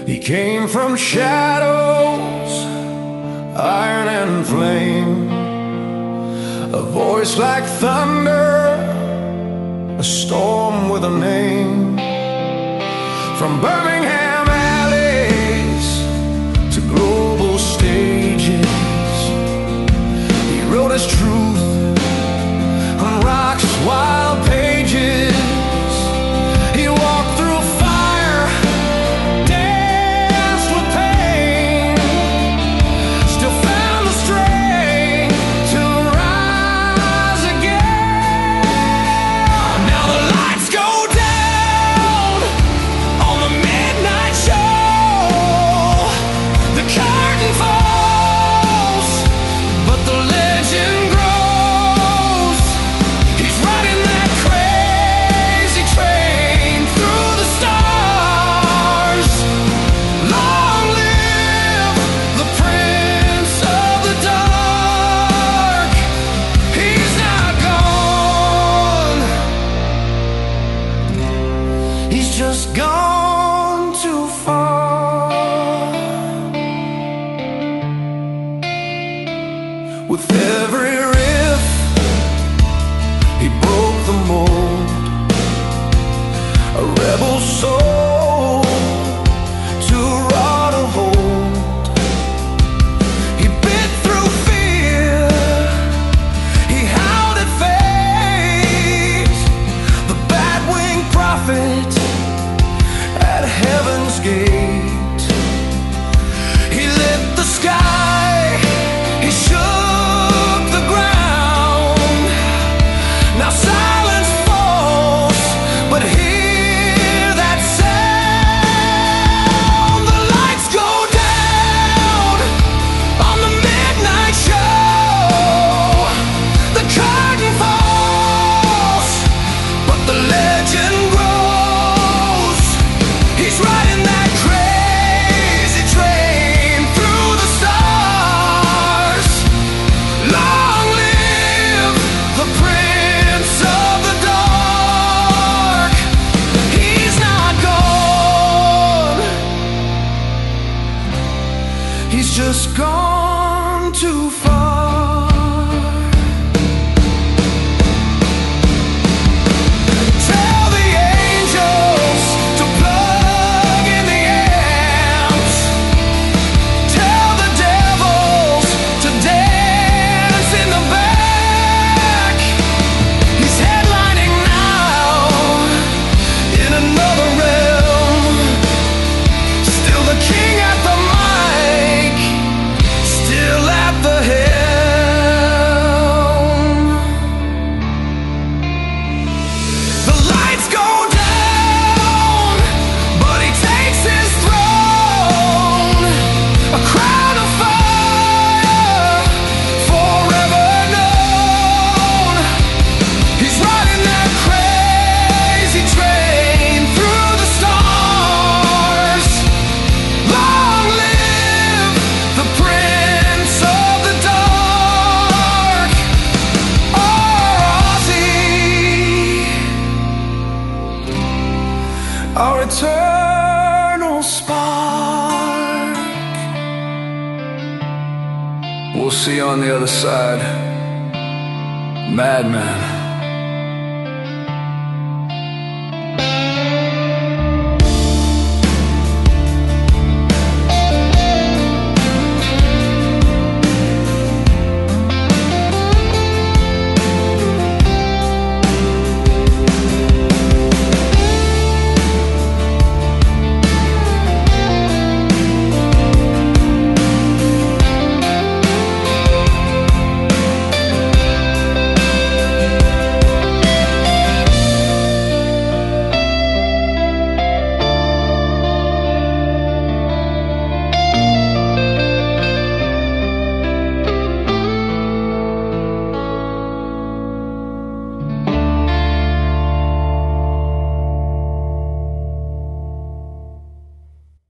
He came from shadows, iron and flame, a voice like thunder, a storm with a name. From Birmingham alleys to global stages, he wrote his truth on rock's wild pages. He walked through fire, danced with pain, still found the strength to rise again. Now the lights go down on the midnight show. The curtain falls, but the legend grows. He's riding that crazy train through the stars. Long live the Prince of the Dark. He's not gone, he's just gone too far. With every riff, he broke the mold. A rebel soul, too raw to hold. He bit through fear, he howled at fate. The bat-winged prophet at heaven's gate. He lit the sky, he shook the ground. Now silence falls, but hear that sound. The lights go down on the midnight show. The curtain falls, but the legend grows. He's riding that crazy train through the stars. Long live the Prince of the Dark. He's not gone, he's just gone too far. Tell the angels to plug in the amps. Tell the devils to dance in the back. He's headlining now in another realm. Still the king at the mic, still at the helm. The lights go down, but he takes his throne. A crown of fire, forever known. He's riding that crazy train through the stars. Long live the Prince of the Dark. Ozzy, our eternal spark. We'll see you on the other side, madman.